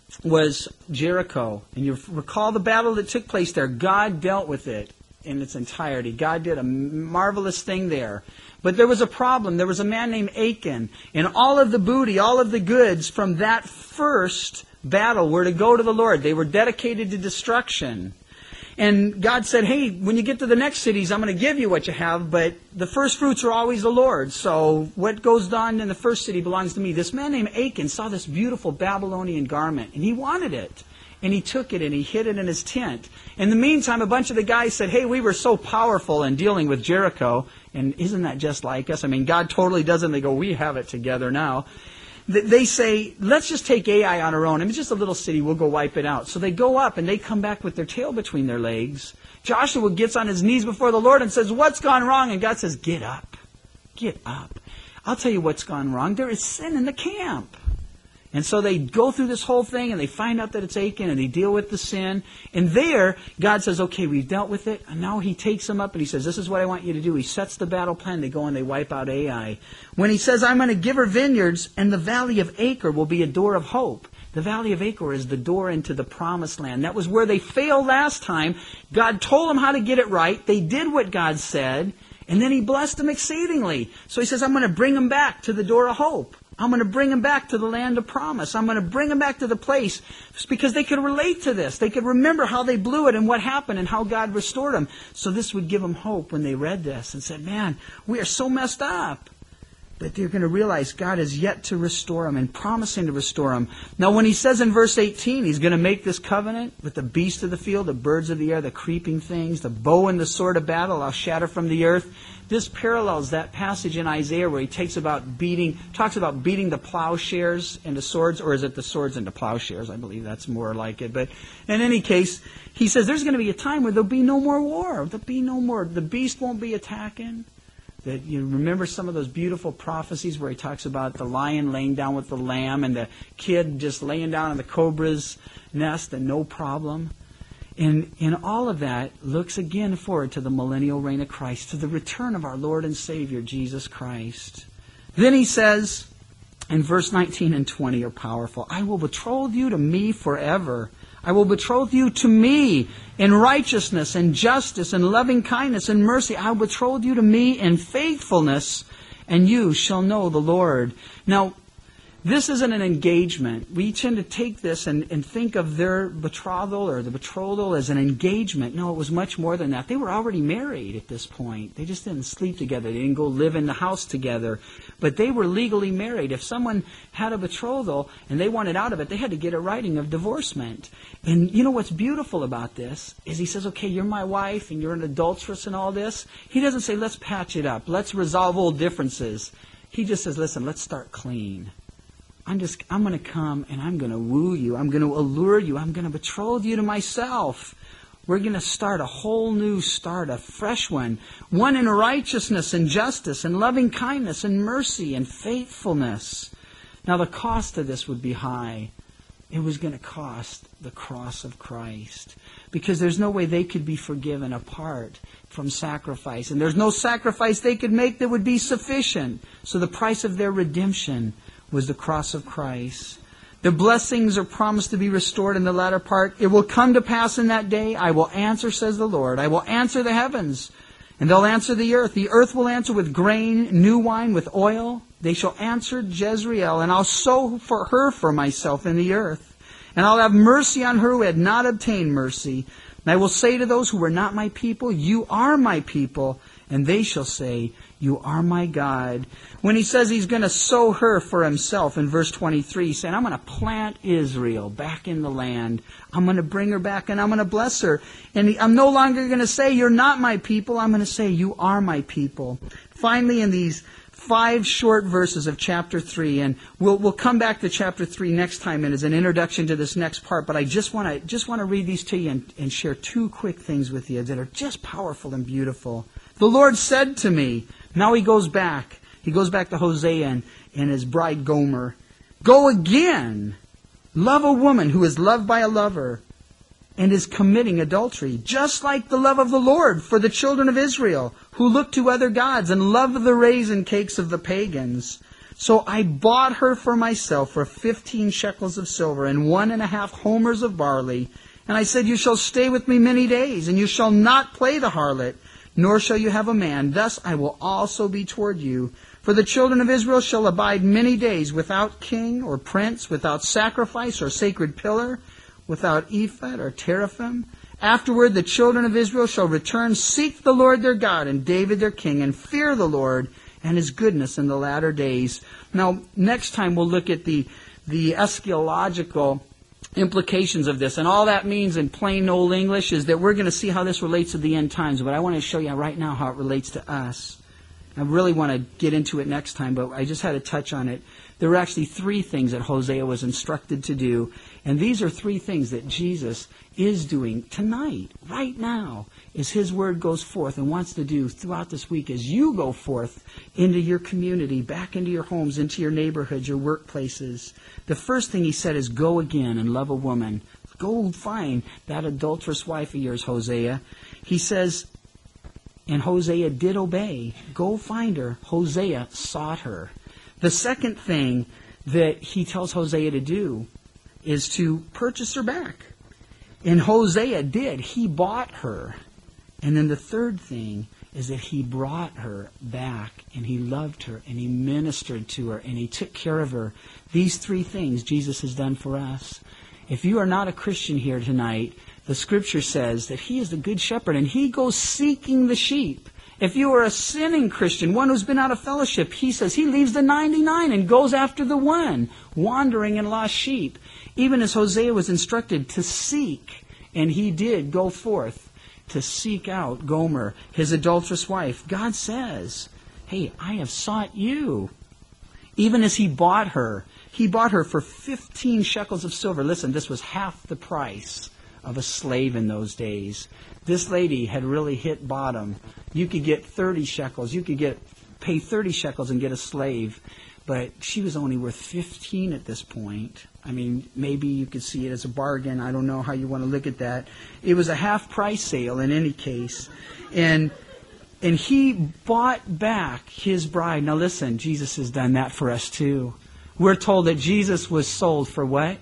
was Jericho. And you recall the battle that took place there. God dealt with it in its entirety. God did a marvelous thing there. But there was a problem. There was a man named Achan. And all of the booty, all of the goods from that first battle were to go to the Lord. They were dedicated to destruction. And God said, hey, when you get to the next cities, I'm going to give you what you have, but the first fruits are always the Lord's. So what goes on in the first city belongs to me. This man named Achan saw this beautiful Babylonian garment, and he wanted it. And he took it and he hid it in his tent. In the meantime, a bunch of the guys said, hey, we were so powerful in dealing with Jericho. And isn't that just like us? I mean, God totally does it, and they go, we have it together now. They say, let's just take Ai on our own. I mean, it's just a little city. We'll go wipe it out. So they go up, and they come back with their tail between their legs. Joshua gets on his knees before the Lord and says, what's gone wrong? And God says, get up. Get up. I'll tell you what's gone wrong. There is sin in the camp. And so they go through this whole thing, and they find out that it's Achan, and they deal with the sin. And there, God says, okay, we've dealt with it. And now he takes them up, and he says, this is what I want you to do. He sets the battle plan. They go and they wipe out Ai. When he says, I'm going to give her vineyards, and the valley of Achor will be a door of hope. The valley of Achor is the door into the promised land. That was where they failed last time. God told them how to get it right. They did what God said, and then he blessed them exceedingly. So he says, I'm going to bring them back to the door of hope. I'm going to bring them back to the land of promise. I'm going to bring them back to the place because they could relate to this. They could remember how they blew it and what happened and how God restored them. So this would give them hope when they read this and said, man, we are so messed up. But they're going to realize God is yet to restore them and promising to restore them. Now when he says in verse 18, he's going to make this covenant with the beasts of the field, the birds of the air, the creeping things, the bow and the sword of battle, I'll shatter from the earth. This parallels that passage in Isaiah where he talks about beating the plowshares into swords, or is it the swords into plowshares? I believe that's more like it. But in any case, he says there's going to be a time where there'll be no more war. There'll be no more. The beast won't be attacking. That you remember some of those beautiful prophecies where he talks about the lion laying down with the lamb and the kid just laying down in the cobra's nest and no problem. And all of that looks again forward to the millennial reign of Christ, to the return of our Lord and Savior, Jesus Christ. Then he says, in verse 19 and 20 are powerful, I will betroth you to me forever. I will betroth you to me in righteousness and justice and loving kindness and mercy. I will betroth you to me in faithfulness, and you shall know the Lord. Now, this isn't an engagement. We tend to take this and think of their betrothal or the betrothal as an engagement. No, it was much more than that. They were already married at this point. They just didn't sleep together. They didn't go live in the house together. But they were legally married. If someone had a betrothal and they wanted out of it, they had to get a writing of divorcement. And you know what's beautiful about this is he says, okay, you're my wife and you're an adulteress and all this. He doesn't say, let's patch it up. Let's resolve old differences. He just says, listen, let's start clean. I'm going to come and I'm going to woo you. I'm going to allure you. I'm going to betroth you to myself. We're going to start a whole new start, a fresh one. One in righteousness and justice and loving kindness and mercy and faithfulness. Now the cost of this would be high. It was going to cost the cross of Christ. Because there's no way they could be forgiven apart from sacrifice. And there's no sacrifice they could make that would be sufficient. So the price of their redemption was the cross of Christ. The blessings are promised to be restored in the latter part. It will come to pass in that day. I will answer, says the Lord. I will answer the heavens, and they'll answer the earth. The earth will answer with grain, new wine, with oil. They shall answer Jezreel, and I'll sow for her for myself in the earth. And I'll have mercy on her who had not obtained mercy. And I will say to those who were not my people, you are my people. And they shall say, you are my God. When he says he's going to sow her for himself in verse 23, he's saying, I'm going to plant Israel back in the land. I'm going to bring her back and I'm going to bless her. And I'm no longer going to say, you're not my people. I'm going to say, you are my people. Finally, in these 5 short verses of chapter 3, and we'll come back to chapter 3 next time and as an introduction to this next part, but I just want to read these to you and share 2 quick things with you that are just powerful and beautiful. The Lord said to me, now he goes back to Hosea and his bride Gomer, go again, love a woman who is loved by a lover and is committing adultery, just like the love of the Lord for the children of Israel, who look to other gods and love the raisin cakes of the pagans. So I bought her for myself for 15 shekels of silver and 1.5 homers of barley. And I said, you shall stay with me many days, and you shall not play the harlot, nor shall you have a man. Thus I will also be toward you. For the children of Israel shall abide many days without king or prince, without sacrifice or sacred pillar, without ephod or teraphim. Afterward the children of Israel shall return, seek the Lord their God and David their king, and fear the Lord and his goodness in the latter days. Now, next time we'll look at the eschatological implications of this. And all that means in plain old English is that we're going to see how this relates to the end times. But I want to show you right now how it relates to us. I really want to get into it next time, but I just had to touch on it. There were actually 3 things that Hosea was instructed to do. And these are 3 things that Jesus is doing tonight, right now, as his word goes forth and wants to do throughout this week as you go forth into your community, back into your homes, into your neighborhoods, your workplaces. The first thing he said is go again and love a woman. Go find that adulterous wife of yours, Hosea. He says, and Hosea did obey. Go find her. Hosea sought her. The second thing that he tells Hosea to do is to purchase her back. And Hosea did. He bought her. And then the third thing is that he brought her back, and he loved her, and he ministered to her, and he took care of her. These 3 things Jesus has done for us. If you are not a Christian here tonight, the Scripture says that he is the good shepherd, and he goes seeking the sheep. If you are a sinning Christian, one who's been out of fellowship, he says he leaves the 99 and goes after the one, wandering and lost sheep. Even as Hosea was instructed to seek, and he did go forth to seek out Gomer, his adulterous wife. God says, hey, I have sought you. Even as he bought her for 15 shekels of silver. Listen, this was half the price of a slave in those days. This lady had really hit bottom. You could get 30 shekels. You could pay 30 shekels and get a slave. But she was only worth 15 at this point. I mean, maybe you could see it as a bargain. I don't know how you want to look at that. It was a half-price sale in any case. And he bought back his bride. Now listen, Jesus has done that for us too. We're told that Jesus was sold for what?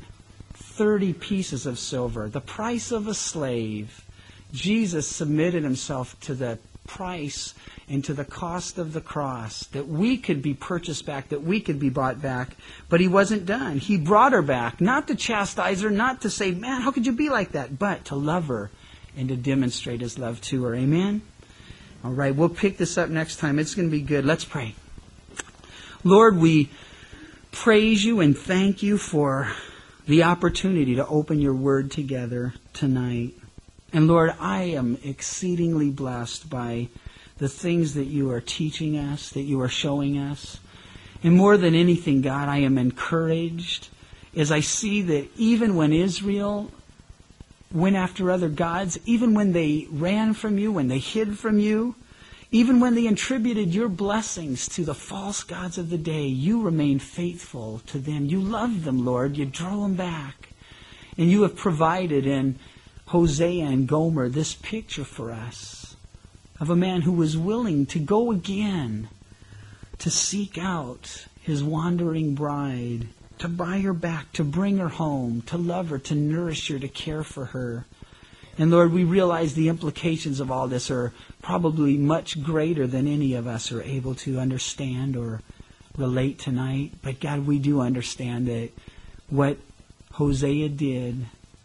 30 pieces of silver. The price of a slave. Jesus submitted himself to the price and to the cost of the cross, that we could be purchased back, that we could be bought back. But he wasn't done. He brought her back, not to chastise her, not to say, man, how could you be like that? But to love her and to demonstrate his love to her. Amen? All right, we'll pick this up next time. It's going to be good. Let's pray. Lord, we praise you and thank you for the opportunity to open your word together tonight. And Lord, I am exceedingly blessed by the things that you are teaching us, that you are showing us. And more than anything, God, I am encouraged as I see that even when Israel went after other gods, even when they ran from you, when they hid from you, even when they attributed your blessings to the false gods of the day, you remained faithful to them. You loved them, Lord. You drove them back. And you have provided in Hosea and Gomer this picture for us of a man who was willing to go again to seek out his wandering bride, to buy her back, to bring her home, to love her, to nourish her, to care for her. And Lord, we realize the implications of all this are probably much greater than any of us are able to understand or relate tonight. But God, we do understand that what Hosea did,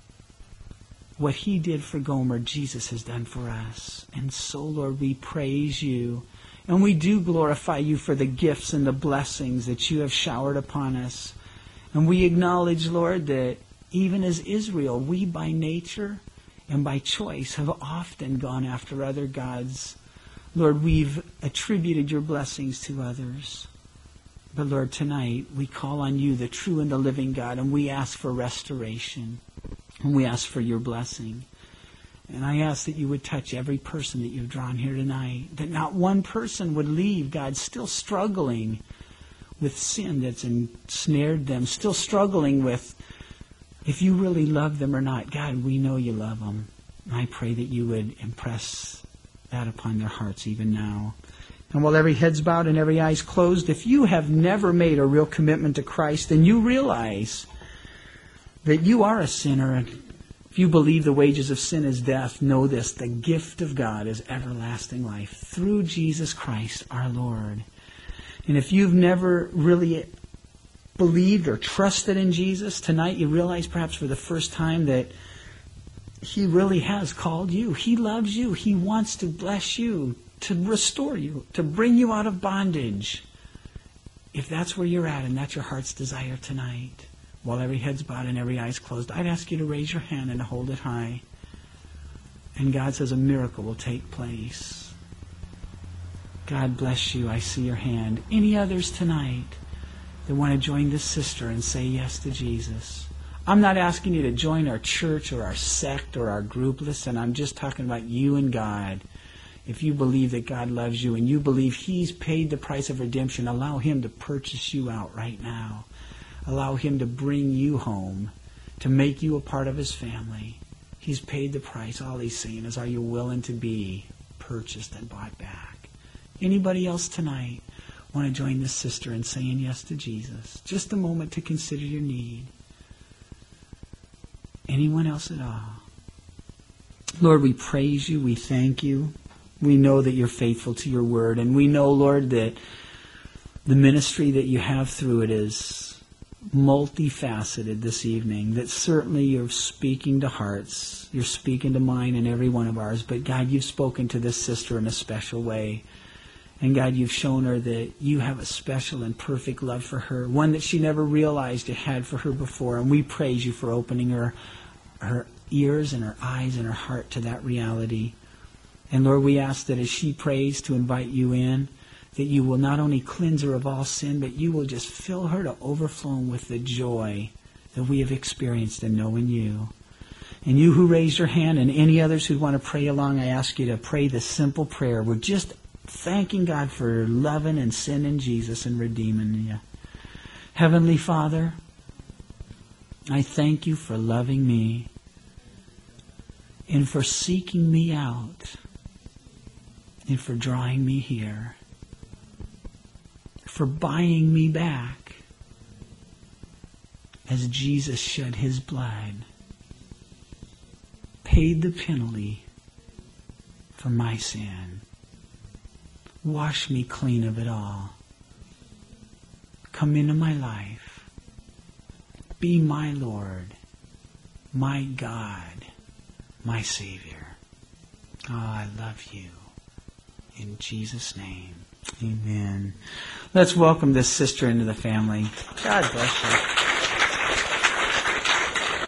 what he did for Gomer, Jesus has done for us. And so, Lord, we praise you. And we do glorify you for the gifts and the blessings that you have showered upon us. And we acknowledge, Lord, that even as Israel, we by nature and by choice have often gone after other gods. Lord, we've attributed your blessings to others. But Lord, tonight we call on you, the true and the living God, and we ask for restoration. And we ask for your blessing. And I ask that you would touch every person that you've drawn here tonight. That not one person would leave, God, still struggling with sin that's ensnared them. Still struggling with if you really love them or not. God, we know you love them. I pray that you would impress that upon their hearts even now. And while every head's bowed and every eye's closed, if you have never made a real commitment to Christ, then you realize that you are a sinner. And if you believe the wages of sin is death, know this: the gift of God is everlasting life through Jesus Christ our Lord. And if you've never really believed or trusted in Jesus, tonight you realize perhaps for the first time that he really has called you. He loves you. He wants to bless you, to restore you, to bring you out of bondage. If that's where you're at and that's your heart's desire tonight, while every head's bowed and every eye's closed, I'd ask you to raise your hand and to hold it high. And God says a miracle will take place. God bless you. I see your hand. Any others tonight that want to join this sister and say yes to Jesus? I'm not asking you to join our church or our sect or our group. Listen, I'm just talking about you and God. If you believe that God loves you and you believe he's paid the price of redemption, allow him to purchase you out right now. Allow him to bring you home, to make you a part of his family. He's paid the price. All he's saying is, are you willing to be purchased and bought back? Anybody else tonight want to join this sister in saying yes to Jesus? Just a moment to consider your need. Anyone else at all? Lord, we praise you. We thank you. We know that you're faithful to your word. And we know, Lord, that the ministry that you have through it is multifaceted this evening. That certainly you're speaking to hearts. You're speaking to mine and every one of ours. But God, you've spoken to this sister in a special way. And God, you've shown her that you have a special and perfect love for her, one that she never realized you had for her before. And we praise you for opening her ears and her eyes and her heart to that reality. And Lord, we ask that as she prays to invite you in, that you will not only cleanse her of all sin, but you will just fill her to overflowing with the joy that we have experienced in knowing you. And you who raised your hand and any others who want to pray along, I ask you to pray this simple prayer. We're just thanking God for loving and sending Jesus and redeeming you. Heavenly Father, I thank you for loving me and for seeking me out and for drawing me here, for buying me back as Jesus shed his blood, paid the penalty for my sin. Wash me clean of it all. Come into my life. Be my Lord, my God, my Savior. Oh, I love you. In Jesus' name, amen. Let's welcome this sister into the family. God bless you.